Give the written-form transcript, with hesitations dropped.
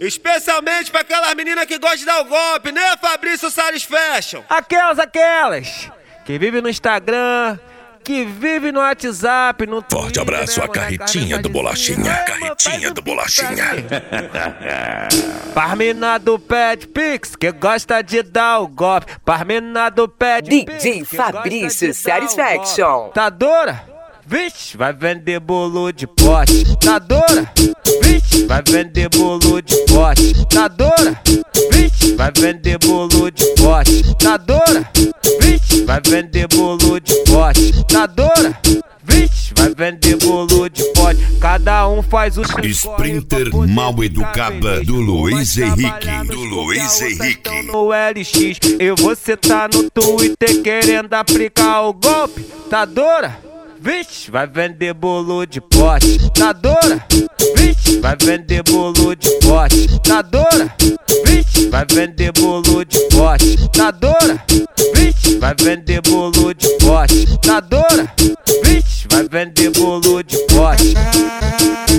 Especialmente pra aquelas meninas que gostam de dar o golpe, né, Fabrício Salles Fashion? Aquelas que vivem no Instagram, que vive no WhatsApp, no Twitter. Forte abraço à carretinha do Bolachinha. Carretinha do Bolachinha. Parmina do Pet Pix, que gosta de dar o golpe. Parmina do Pet Pix, DJ Fabrício Satisfaction. Tá dura? Vixe, vai vender bolo de pote. Tá dura? Vixe, vai vender bolo de pote. Tá dura? Vixe, vai vender bolo de pote. Tá dura? Vixe, vai vender bolo de pote. Tá dura? Vixe, vai vender bolo de pote. Cada um faz o seu. Sprinter mal educada do Luiz Henrique. No LX, e você tá no Twitter querendo aplicar o golpe. Tá dura? Vixe, vai vender bolo de pote. Tá dura? Vixe, vai vender bolo de pote. Tá dura? Vixe, vai vender bolo de pote. Tá dura? Vixe, vai vender bolo de pote. Tá dura? Vixe, vai vender bolo de pote.